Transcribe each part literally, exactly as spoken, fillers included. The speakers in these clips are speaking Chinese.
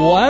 完。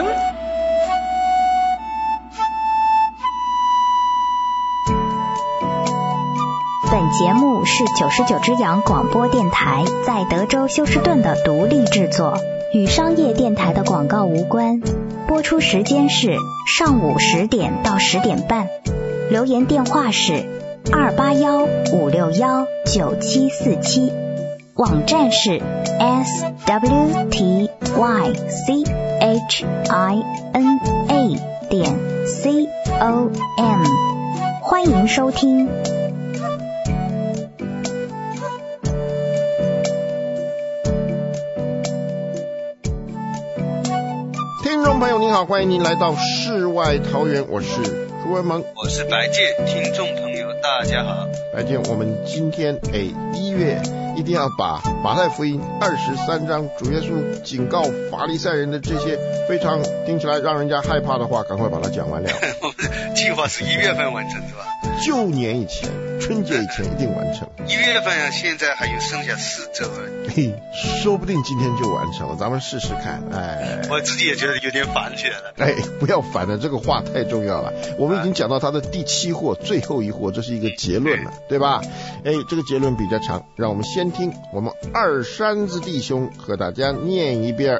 本节目是九十九只羊广播电台在德州休斯顿的独立制作，与商业电台的广告无关。播出时间是上午十点到十点半。留言电话是二八幺五六幺九七四七，网站是 s w t y c h i n a 点 c o m， 欢迎收听。 听众朋友您好，欢迎您来到世外桃源，我是朱文萌， 我是白健，听众朋友大家好。 白健，我们今天诶一月一定要把马太福音二十三章主耶稣警告法利赛人的这些非常听起来让人家害怕的话赶快把它讲完了。 我们的计划是一月份完成是吧？ 旧年以前，春节以前一定完成。 一月份啊，现在还有剩下四周了。 嘿，说不定今天就完成了，咱们试试看。哎， 我自己也觉得有点烦起来了。 哎，不要烦了，这个话太重要了。我们已经讲到它的第七货，最后一货，这是一个结论了，对吧？哎，这个结论比较长，让我们先听我们二山子弟兄和大家念一遍。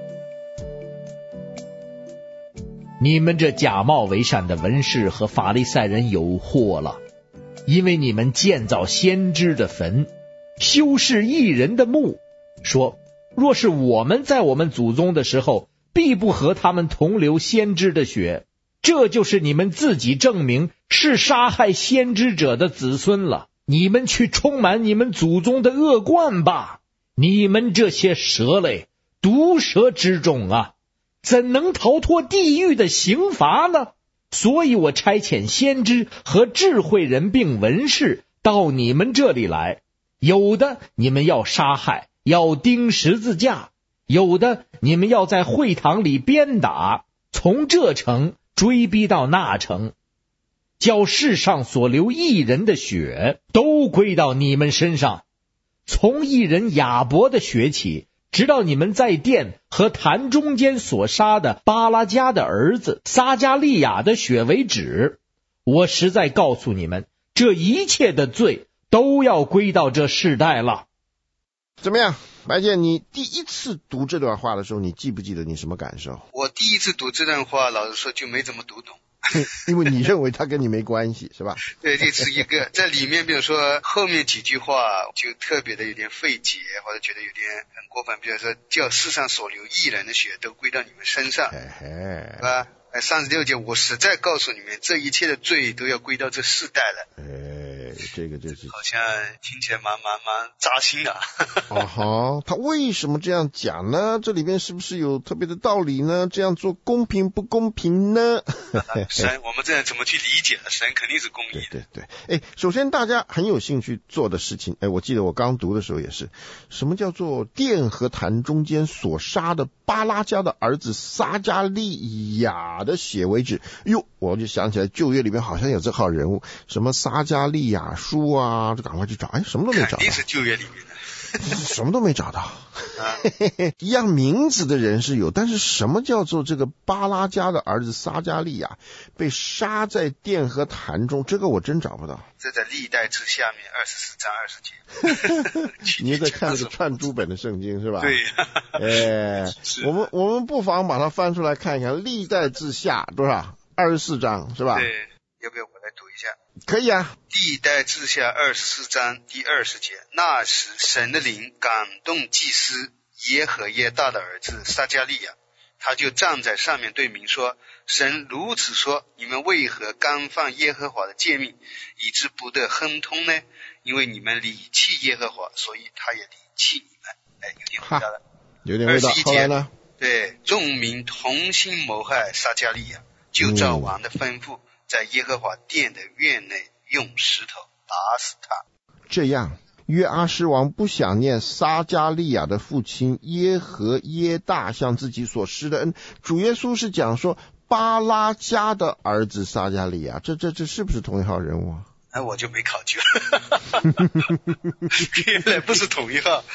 你们这假冒为善的文士和法利赛人有祸了，因为你们建造先知的坟，修饰义人的墓，说若是我们在我们祖宗的时候必不和他们同流先知的血，这就是你们自己证明是杀害先知者的子孙了。你们去充满你们祖宗的恶贯吧，你们这些蛇类，毒蛇之种啊，怎能逃脱地狱的刑罚呢？所以我差遣先知和智慧人并文士到你们这里来，有的你们要杀害，要钉十字架，有的你们要在会堂里鞭打，从这城追逼到那城，叫世上所流义人的血都归到你们身上，从义人亚伯的血起，直到你们在殿和坛中间所杀的巴拉加的儿子撒加利亚的血为止。我实在告诉你们，这一切的罪都要归到这世代了。 怎么样，白健，你第一次读这段话的时候，你记不记得你什么感受？ 我第一次读这段话，老实说就没怎么读懂。 因为你认为它跟你没关系，是吧？ 对，这是一个在里面，比如说后面几句话就特别的有点费解，或者觉得有点很过分，比如说叫世上所流义人的血都归到你们身上，是吧？三十六节，我实在告诉你们，这一切的罪都要归到这世代了。 哎，这个就是好像听起来蛮蛮蛮扎心的。 哦哈，他为什么这样讲呢？这里边是不是有特别的道理呢？这样做公平不公平呢？ 神，我们这样怎么去理解？神肯定是公义的。 对对对，哎，首先大家很有兴趣做的事情，哎，我记得我刚读的时候也是，什么叫做殿和坛中间所杀的巴拉加的儿子撒加利亚的血为止？哟，我就想起来旧约里面好像有这号人物，什么撒加利亚书啊，就赶快去找，哎，什么都没找到。 肯定是旧约里面的。 什么都没找到。一样名字的人是有，但是什么叫做这个巴拉加的儿子撒加利亚被杀在殿和坛中，这个我真找不到。 这在历代志下面二十四章二十节。 你在看这个串珠本的圣经是吧？ 对。 哎，我们我们不妨把它翻出来看一看，历代志下多少？二十四章是吧？ 对，要不要我来读一下？ 可以啊。 历代志下二十四章第二十节，那时神的灵感动祭司耶和耶大的儿子撒加利亚，他就站在上面对民说，神如此说，你们为何干犯耶和华的诫命，以致不得亨通呢？因为你们离弃耶和华，所以他也离弃你们。哎，有点味道了， 有点味道。后来呢？ 对，众民同心谋害撒加利亚，就照王的吩咐，在耶和华殿的院内用石头打死他。 这样约阿施王不想念撒加利亚的父亲耶和耶大向自己所施的恩。主耶稣是讲说巴拉加的儿子撒加利亚，这这这是不是同一号人物啊？ 那我就没考究。原来不是同一号。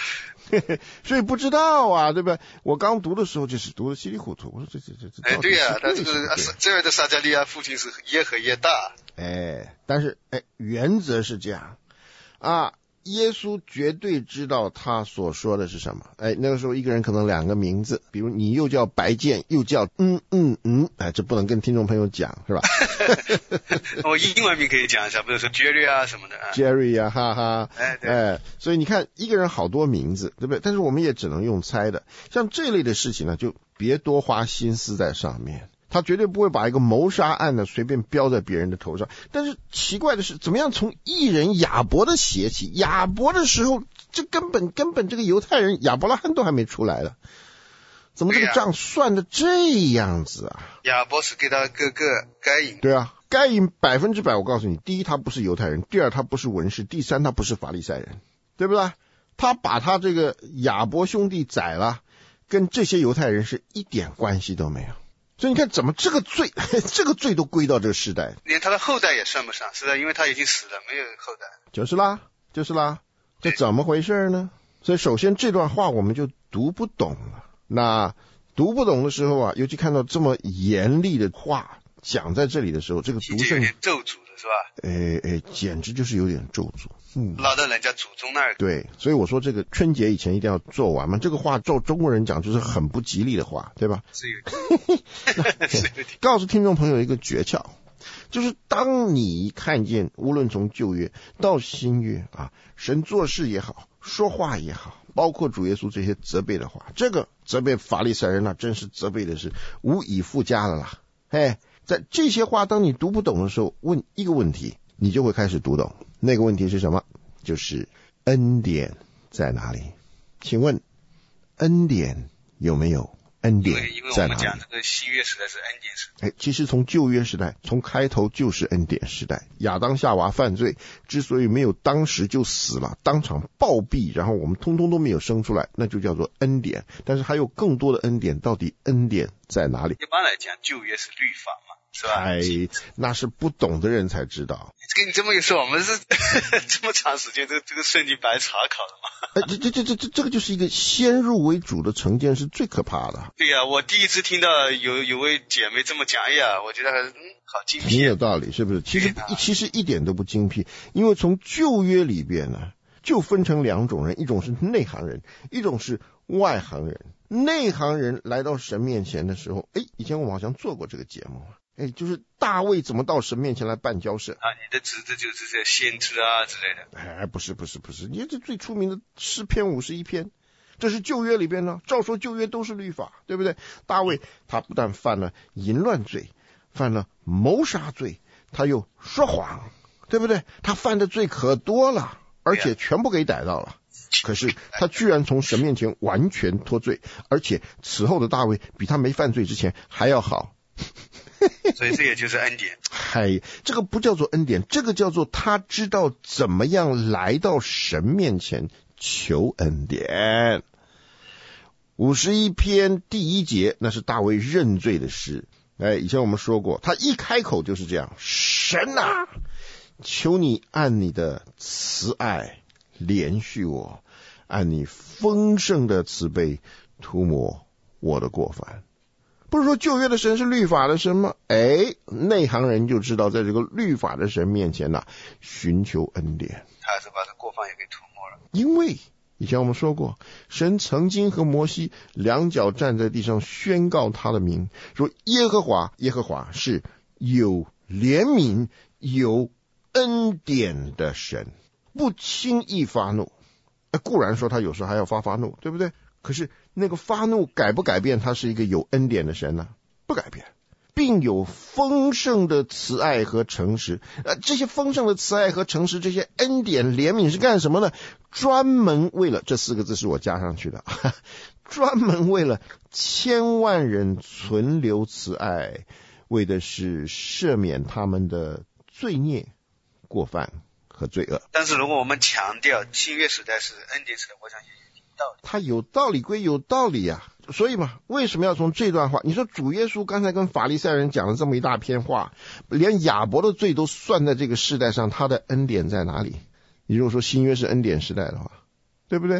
所以不知道啊，对吧？我刚读的时候就是读的稀里糊涂，我说这这这这， 哎，对呀、啊，他这个这儿的撒迦利亚父亲是耶和耶大， 哎，但是哎，原则是这样啊。耶稣绝对知道他所说的是什么。哎，那个时候一个人可能两个名字，比如你又叫白剑，又叫嗯嗯嗯，哎，这不能跟听众朋友讲，是吧？ 我英文名可以讲一下，比如说 Jerry 啊什么的。 Jerry 啊，哈哈， 哎对， 哎，所以你看一个人好多名字，对不对？但是我们也只能用猜的。像这类的事情呢，就别多花心思在上面。他绝对不会把一个谋杀案呢随便标在别人的头上。但是奇怪的是，怎么样从义人亚伯的写起？亚伯的时候，这根本根本这个犹太人亚伯拉罕都还没出来了，怎么这个账算的这样子啊？ 亚伯是给他哥哥该隐。 对啊，该隐百分之百，我告诉你，第一他不是犹太人，第二他不是文士，第三他不是法利赛人，对不对？他把他这个亚伯兄弟宰了，跟这些犹太人是一点关系都没有。所以你看，怎么这个罪，这个罪都归到这个时代， 连他的后代也算不上，是的，因为他已经死了，没有后代。 就是啦，就是啦，这怎么回事呢？所以首先这段话我们就读不懂了。那读不懂的时候啊，尤其看到这么严厉的话讲在这里的时候，这个读圣有点咒诅的是吧？ 哎哎，简直就是有点咒诅。嗯， 拉到人家祖宗那儿。 对，所以我说这个春节以前一定要做完嘛。这个话照中国人讲就是很不吉利的话，对吧？ 是有是有点。 告诉听众朋友一个诀窍，就是当你看见无论从旧约到新约啊，神做事也好，说话也好，包括主耶稣这些责备的话，这个责备法利赛人那真是责备的是无以复加了啦。哎，在这些话当你读不懂的时候，问一个问题，你就会开始读懂。那个问题是什么？就是恩典在哪里？请问恩典有没有？恩典在哪里？ 因为我们讲这个新约时代是恩典时代。 哎，其实从旧约时代，从开头就是恩典时代。亚当夏娃犯罪，之所以没有当时就死了，当场暴毙，然后我们通通都没有生出来，那就叫做恩典。但是还有更多的恩典，到底恩典在哪里？ 一般来讲，旧约是律法嘛，是吧？ 哎，那是不懂的人才知道。 跟你这么一说，我们是这么长时间，这个这个圣经白查考的嘛？ 哎，这这这这这这个就是一个先入为主的成见，是最可怕的。 对呀、啊，我第一次听到有有位姐妹这么讲，哎呀，我觉得嗯好精辟， 挺有道理，是不是？其实其实一点都不精辟，因为从旧约里边呢，就分成两种人，一种是内行人，一种是外行人。内行人来到神面前的时候，哎，以前我们好像做过这个节目。哎，就是大卫怎么到神面前来办交涉啊？你的侄子就是这先知啊之类的。 哎，不是不是不是，你这最出名的诗篇五十一篇，这是旧约里边呢。照说旧约都是律法，对不对？大卫他不但犯了淫乱罪，犯了谋杀罪，他又说谎，对不对？他犯的罪可多了，而且全部给逮到了。可是他居然从神面前完全脱罪，而且此后的大卫比他没犯罪之前还要好。 所以这也就是恩典。 嗨，这个不叫做恩典，这个叫做他知道怎么样来到神面前求恩典。五十一篇第一节，那是大卫认罪的诗。哎，以前我们说过，他一开口就是这样：神啊，求你按你的慈爱怜恤我，按你丰盛的慈悲涂抹我的过犯。不是说旧约的神是律法的神吗？哎，内行人就知道，在这个律法的神面前呢、啊，寻求恩典。 他还是把这过犯也给涂抹了。 因为以前我们说过，神曾经和摩西两脚站在地上宣告他的名，说耶和华，耶和华是有怜悯、有恩典的神，不轻易发怒。固然说他有时候还要发发怒，对不对？可是那个发怒改不改变他是一个有恩典的神呢？不改变，并有丰盛的慈爱和诚实。呃，这些丰盛的慈爱和诚实，这些恩典怜悯是干什么呢？专门为了，这四个字是我加上去的，专门为了千万人存留慈爱，为的是赦免他们的罪孽、过犯和罪恶。 但是如果我们强调新约时代是恩典时代，我想也有道理。 他有道理归有道理啊，所以嘛，为什么要从这段话？你说主耶稣刚才跟法利赛人讲了这么一大篇话，连亚伯的罪都算在这个世代上，他的恩典在哪里？你如果说新约是恩典时代的话，对不对？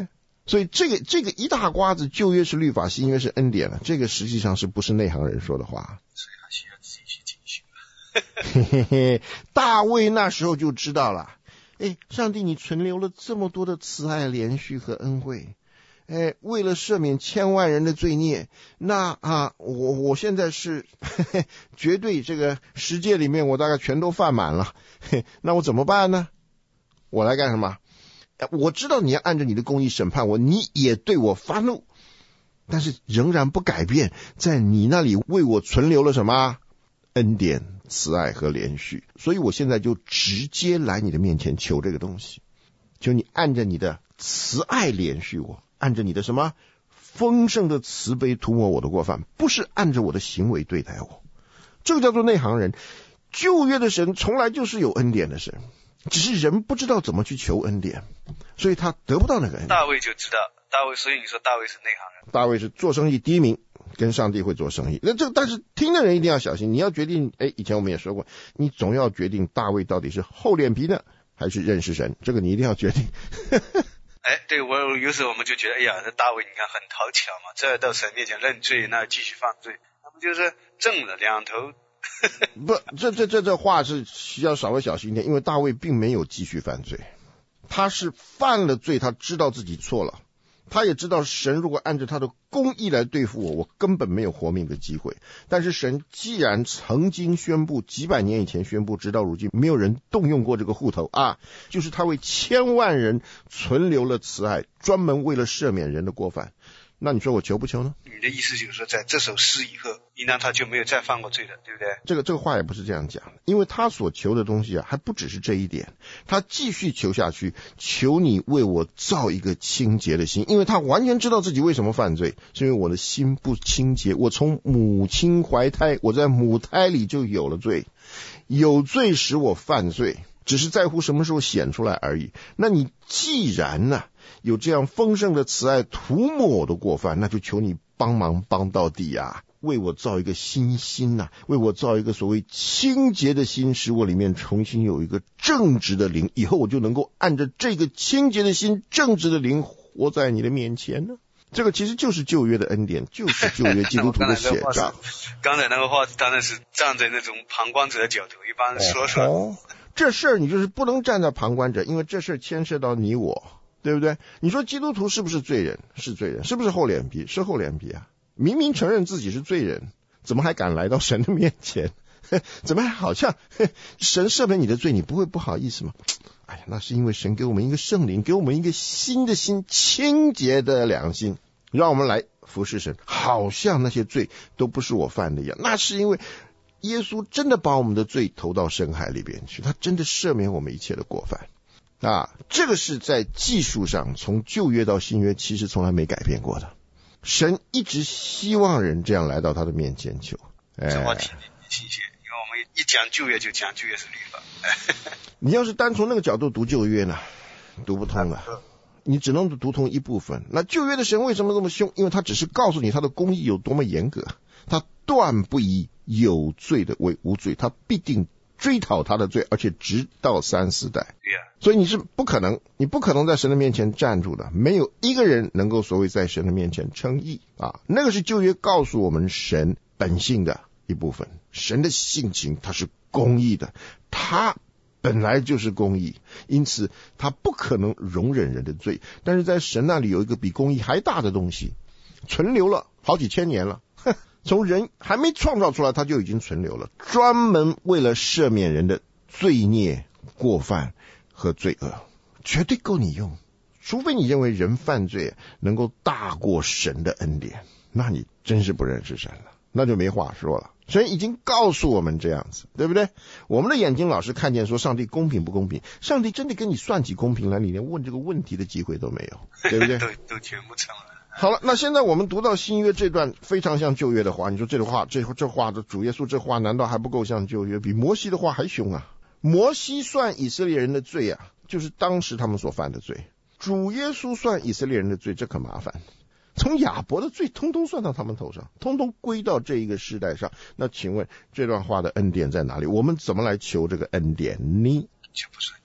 所以这个这个一大瓜子，旧约是律法，新约是恩典了，这个实际上是不是内行人说的话？ 所以还需要自己去进修。 嘿嘿嘿，大卫那时候就知道了，哎，上帝你存留了这么多的慈爱、怜恤和恩惠，哎，为了赦免千万人的罪孽，那啊，我我现在是嘿嘿绝对这个十诫里面我大概全都犯满了，嘿，那我怎么办呢？我来干什么？我知道你要按照你的公义审判我，你也对我发怒，但是仍然不改变，在你那里为我存留了什么？恩典、慈爱和怜恤。所以我现在就直接来你的面前求这个东西，求你按着你的慈爱怜恤我，按着你的什么丰盛的慈悲涂抹我的过犯，不是按着我的行为对待我。这个叫做内行人。旧约的神从来就是有恩典的神，只是人不知道怎么去求恩典，所以他得不到那个恩典。 大卫就知道，大卫，所以你说大卫是内行人。 大卫是做生意第一名，跟上帝会做生意。那这但是听的人一定要小心，你要决定，哎，以前我们也说过，你总要决定大卫到底是厚脸皮呢，还是认识神，这个你一定要决定。 哎，对，我有时候我们就觉得，哎呀，这大卫你看很讨巧嘛，这到神面前认罪，那继续犯罪，那不就是正了两头？ 不，这这这这话是需要稍微小心一点，因为大卫并没有继续犯罪，他是犯了罪，他知道自己错了，他也知道神如果按照他的公义来对付我，我根本没有活命的机会。但是神既然曾经宣布，几百年以前宣布，直到如今没有人动用过这个户头啊，就是他为千万人存留了慈爱，专门为了赦免人的过犯。那你说我求不求呢？ 你的意思就是说，在这首诗以后，应当他就没有再犯过罪了，对不对？ 这个这个话也不是这样讲，因为他所求的东西啊，还不只是这一点，他继续求下去，求你为我造一个清洁的心，因为他完全知道自己为什么犯罪，是因为我的心不清洁，我从母亲怀胎，我在母胎里就有了罪，有罪使我犯罪，只是在乎什么时候显出来而已。那你既然呢、啊有这样丰盛的慈爱涂抹我的过犯，那就求你帮忙帮到底啊，为我造一个新心啊，为我造一个所谓清洁的心，使我里面重新有一个正直的灵，以后我就能够按着这个清洁的心、正直的灵活在你的面前呢。这个其实就是旧约的恩典，就是旧约基督徒的写照。 刚才那个话当然是站在那种旁观者的角度，一般说说、 哦、这事儿你就是不能站在旁观者，因为这事儿牵涉到你我，对不对？你说基督徒是不是罪人？是罪人。是不是厚脸皮？是厚脸皮啊！明明承认自己是罪人，怎么还敢来到神的面前？怎么还好像神赦免你的罪，你不会不好意思吗？哎呀，那是因为神给我们一个圣灵，给我们一个新的心，清洁的良心，让我们来服侍神，好像那些罪都不是我犯的一样。那是因为耶稣真的把我们的罪投到深海里边去，他真的赦免我们一切的过犯啊，这个是在技术上从旧约到新约其实从来没改变过的。神一直希望人这样来到他的面前求。哎， 这话挺新鲜，因为我们一讲旧约就讲旧约是律法。 你要是单从那个角度读旧约呢，读不通了，你只能读通一部分。那旧约的神为什么这么凶？因为他只是告诉你他的公义有多么严格，他断不以有罪的为无罪，他必定追讨他的罪，而且直到三四代。 对呀， 所以你是不可能，你不可能在神的面前站住的，没有一个人能够所谓在神的面前称义啊。那个是旧约告诉我们神本性的一部分，神的性情他是公义的，他本来就是公义，因此他不可能容忍人的罪。但是在神那里有一个比公义还大的东西，存留了好几千年了，从人还没创造出来他就已经存留了，专门为了赦免人的罪孽过犯和罪恶，绝对够你用。除非你认为人犯罪能够大过神的恩典，那你真是不认识神了，那就没话说了。神已经告诉我们这样子，对不对？我们的眼睛老是看见说上帝公平不公平，上帝真的跟你算起公平来，你连问这个问题的机会都没有，对不对？ 都都全部成了。 好了，那现在我们读到新约这段非常像旧约的话，你说这个话，这这话的主耶稣这话难道还不够像旧约？比摩西的话还凶啊！摩西算以色列人的罪啊，就是当时他们所犯的罪；主耶稣算以色列人的罪，这可麻烦。从亚伯的罪通通算到他们头上，通通归到这一个世代上。那请问这段话的恩典在哪里？我们怎么来求这个恩典呢？ 就不是很清楚。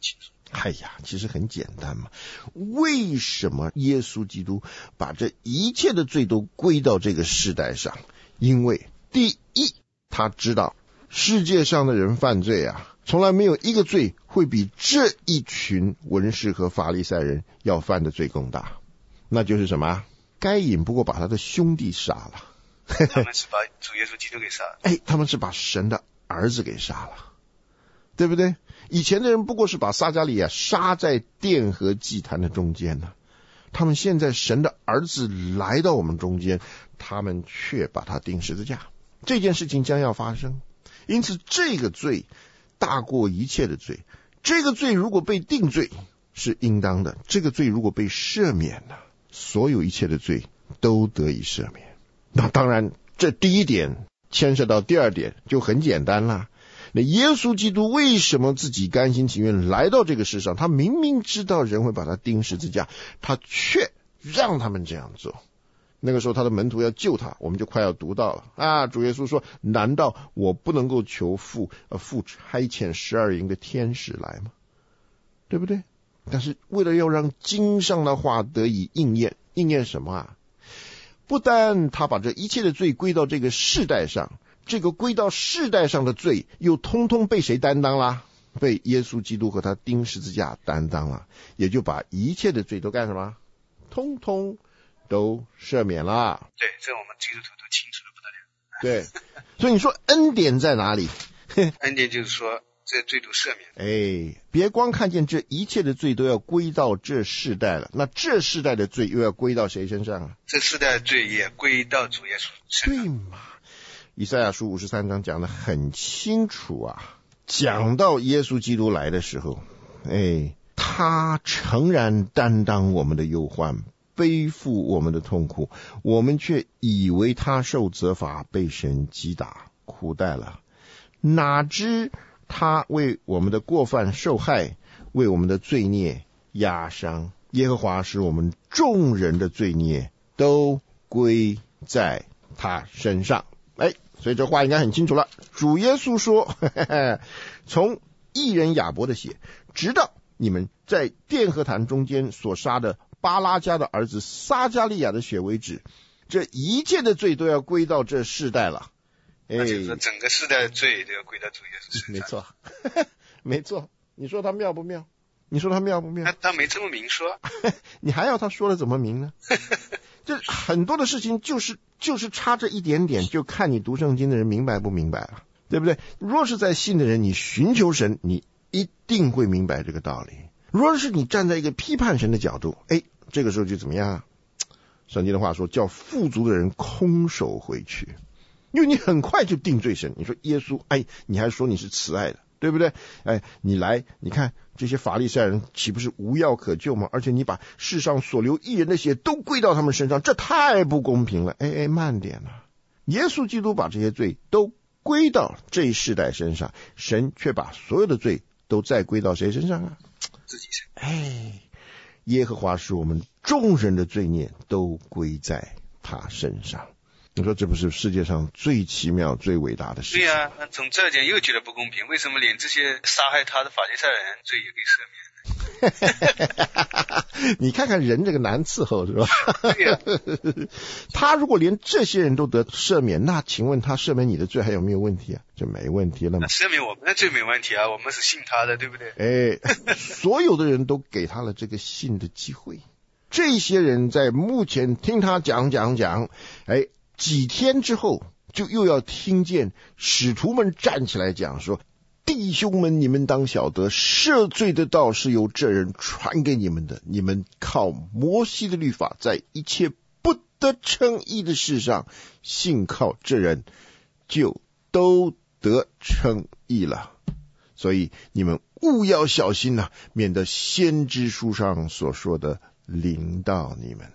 哎呀，其实很简单嘛。为什么耶稣基督把这一切的罪都归到这个世代上？因为第一，他知道世界上的人犯罪啊，从来没有一个罪会比这一群文士和法利赛人要犯的罪更大。那就是什么？该隐不过把他的兄弟杀了， 他们是把主耶稣基督给杀了。 哎，他们是把神的儿子给杀了，对不对？以前的人不过是把撒迦利亚杀在殿和祭坛的中间呢，他们现在神的儿子来到我们中间，他们却把他钉十字架。这件事情将要发生，因此这个罪大过一切的罪。这个罪如果被定罪是应当的，这个罪如果被赦免了，所有一切的罪都得以赦免。那当然，这第一点牵涉到第二点就很简单啦。那耶稣基督为什么自己甘心情愿来到这个世上？他明明知道人会把他钉十字架，他却让他们这样做。那个时候他的门徒要救他，我们就快要读到了啊。主耶稣说：难道我不能够求父呃父差遣十二营的天使来吗？对不对？但是为了要让经上的话得以应验，应验什么啊？不但他把这一切的罪归到这个世代上，这个归到世代上的罪又通通被谁担当啦？被耶稣基督和他钉十字架担当了，也就把一切的罪都干什么？通通都赦免了。 对，这我们基督徒都清楚的不得了。 对，所以你说恩典在哪里？ 恩典就是说这罪都赦免。 哎，别光看见这一切的罪都要归到这世代了，那这世代的罪又要归到谁身上啊？ 这世代的罪也归到主耶稣身上。 对嘛？以赛亚书五十三章讲得很清楚啊，讲到耶稣基督来的时候，哎，他诚然担当我们的忧患，背负我们的痛苦，我们却以为他受责罚，被神击打苦待了。哪知他为我们的过犯受害，为我们的罪孽压伤。耶和华使我们众人的罪孽都归在他身上。哎，所以这话应该很清楚了。主耶稣说，呵呵，从义人亚伯的血，直到你们在殿和坛中间所杀的巴拉加的儿子撒迦利亚的血为止，这一切的罪都要归到这世代了。 那就是说整个世代的罪都要归到主耶稣身上。 没错，没错。你说他妙不妙？你说他妙不妙？ 他他没这么明说。 你还要他说的怎么明呢？这很多的事情就是就是差这一点点，就看你读圣经的人明白不明白了，对不对？若是在信的人，你寻求神，你一定会明白这个道理。若是你站在一个批判神的角度，哎，这个时候就怎么样啊？圣经的话说，叫富足的人空手回去。因为你很快就定罪神，你说耶稣，哎，你还说你是慈爱的，对不对？哎，你来，你看这些法利赛人岂不是无药可救吗？而且你把世上所流义人的血都归到他们身上，这太不公平了。哎哎，慢点了，耶稣基督把这些罪都归到这一世代身上，神却把所有的罪都再归到谁身上啊？ 自己身。 哎，耶和华使我们众人的罪孽都归在他身上。你说这不是世界上最奇妙最伟大的事情？ 对呀、啊，那从这点又觉得不公平，为什么连这些杀害他的法利赛人罪也给赦免？ 你看看人这个难伺候是吧？ 对呀、 啊，他如果连这些人都得赦免，那请问他赦免你的罪还有没有问题啊？就没问题了嘛。 赦免我们的罪没问题啊，我们是信他的，对不对？ 哎，所有的人都给他了这个信的机会。这些人在目前听他讲讲讲，哎。几天之后，就又要听见使徒们站起来讲说：“弟兄们，你们当晓得，赦罪的道是由这人传给你们的。你们靠摩西的律法，在一切不得称义的事上，信靠这人，就都得称义了。所以你们务要小心呐、啊，免得先知书上所说的临到你们。”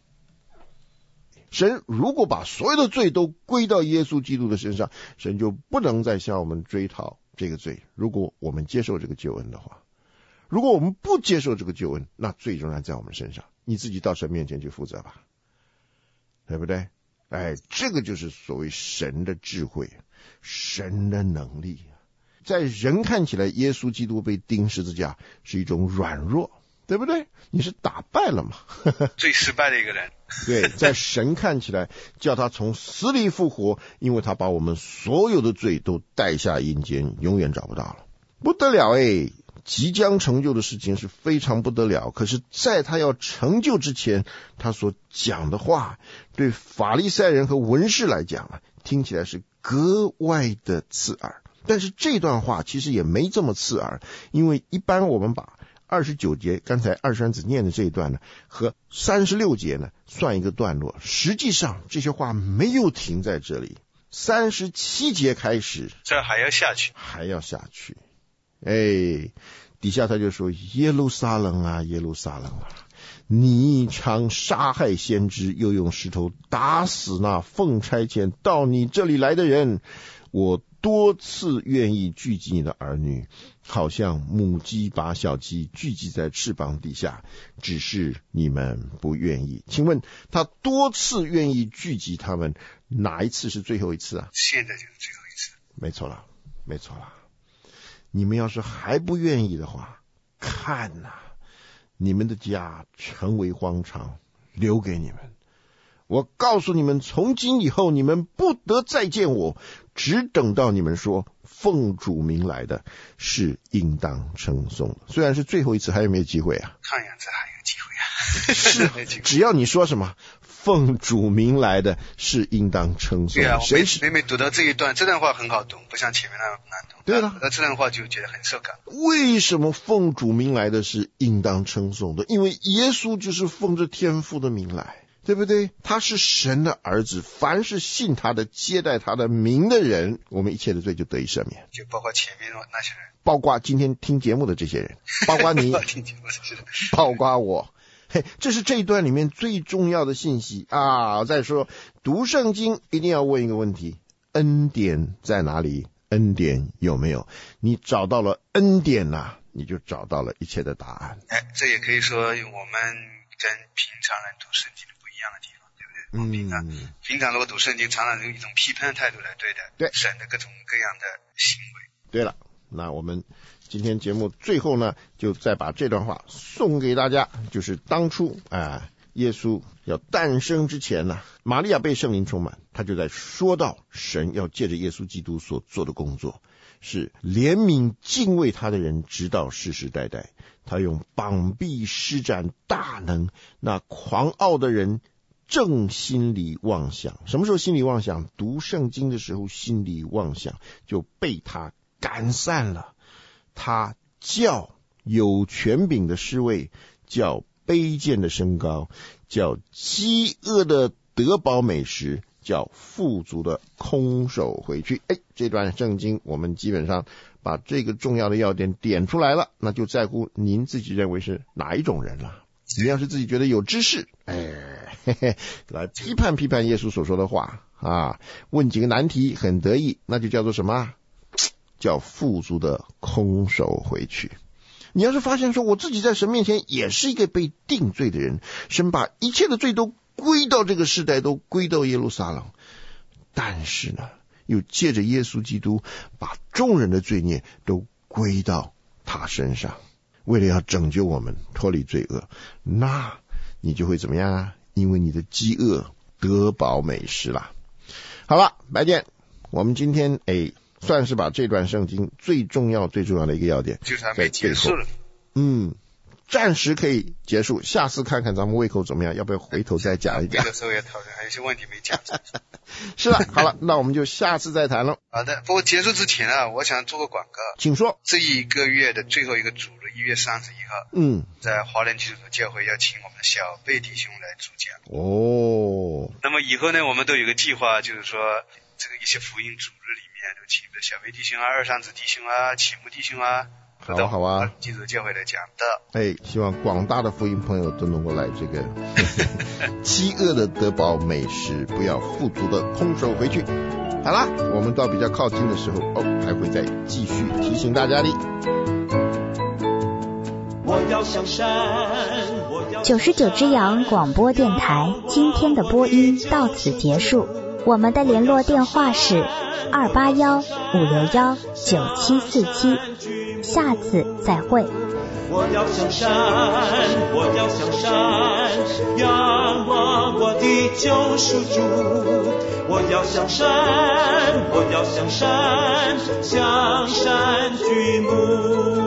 神如果把所有的罪都归到耶稣基督的身上，神就不能再向我们追讨这个罪。如果我们接受这个救恩的话，如果我们不接受这个救恩，那罪仍然在我们身上，你自己到神面前去负责吧，对不对？哎，这个就是所谓神的智慧，神的能力。 在人看起来，耶稣基督被钉十字架是一种软弱，对不对？你是打败了嘛？ 最失败的一个人。 对，在神看起来，叫他从死里复活，因为他把我们所有的罪都带下阴间，永远找不到了。不得了诶，即将成就的事情是非常不得了，可是在他要成就之前，他所讲的话对法利赛人和文士来讲啊，听起来是格外的刺耳。但是这段话其实也没这么刺耳，因为一般我们把二十九节刚才二山子念的这一段呢，和三十六节呢算一个段落，实际上这些话没有停在这里，三十七节开始， 这还要下去， 还要下去。哎，底下他就说：耶路撒冷啊，耶路撒冷啊，你常杀害先知，又用石头打死那奉差遣到你这里来的人。我多次愿意聚集你的儿女，好像母鸡把小鸡聚集在翅膀底下，只是你们不愿意。请问他多次愿意聚集他们，哪一次是最后一次啊？ 现在就是最后一次。 没错了，没错了。你们要是还不愿意的话，看呐、啊，你们的家成为荒场，留给你们。我告诉你们，从今以后你们不得再见我，只等到你们说奉主名来的是应当称颂的。虽然是最后一次，还有没有机会啊？ 看样子还有机会啊。 是，只要你说什么奉主名来的是应当称颂。 对啊， 谁是每每读到这一段，这段话很好读，不像前面那样难读。 对了， 那这段话就觉得很受感。 为什么奉主名来的是应当称颂的？因为耶稣就是奉着天父的名来，对不对？他是神的儿子，凡是信他的、接待他的名的人，我们一切的罪就得以赦免， 就包括前面那些人， 包括今天听节目的这些人，包括你，包括我。嘿，这是这一段里面最重要的信息啊！再说读圣经一定要问一个问题：恩典在哪里？恩典有没有？你找到了恩典啊，你就找到了一切的答案。 哎，这也可以说我们跟平常人读圣经的不一样的地方，对不对？我们平常、嗯、平常如果读圣经，常常用一种批判态度来对待对神的各种各样的行为。 对了，那我们今天节目最后呢，就再把这段话送给大家，就是当初啊、呃，耶稣要诞生之前呢，玛利亚被圣灵充满，他就在说到神要借着耶稣基督所做的工作，是怜悯敬畏他的人，直到世世代代。他用膀臂施展大能，那狂傲的人正心里妄想。什么时候心里妄想？读圣经的时候心里妄想，就被他赶散了。他叫有权柄的失位，叫卑贱的升高，叫饥饿的得饱美食，叫富足的空手回去。哎，这段圣经我们基本上把这个重要的要点点出来了，那就在乎您自己认为是哪一种人了。你要是自己觉得有知识，哎，嘿嘿，来批判批判耶稣所说的话啊，问几个难题很得意，那就叫做什么？叫富足的空手回去。你要是发现说我自己在神面前也是一个被定罪的人，神把一切的罪都归到这个世代，都归到耶路撒冷，但是呢又借着耶稣基督把众人的罪孽都归到他身上，为了要拯救我们脱离罪恶，那你就会怎么样啊？因为你的饥饿得饱美食啦。好了，白健，我们今天诶算是把这段圣经最重要最重要的一个要点就是还没结束了， 嗯，暂时可以结束，下次看看咱们胃口怎么样，要不要回头再讲一讲？ 这个时候也讨论，还有些问题没讲。 是了，好了，那我们就下次再谈了。 好的，不过结束之前啊，我想做个广告， 请说。 这一个月的最后一个主日，一月三十一号， 嗯， 在华人基督徒教会要请我们的小贝弟兄来主讲。 哦， 那么以后呢，我们都有个计划，就是说这个一些福音主日里面都请的小贝弟兄啊、二三子弟兄啊、启蒙弟兄啊， 好啊好啊， 基督教会来讲的。 哎，希望广大的福音朋友都能够来这个饥饿的得饱美食，不要富足的空手回去。好啦，我们到比较靠近的时候哦，还会再继续提醒大家的。 我要向山，我要九十九只羊广播电台今天的播音到此结束。 我们的联络电话是二八幺五六幺九七四七，下次再会。 我要向山，我要向山，仰望我的救赎主。我要向山，我要向山，向山举目。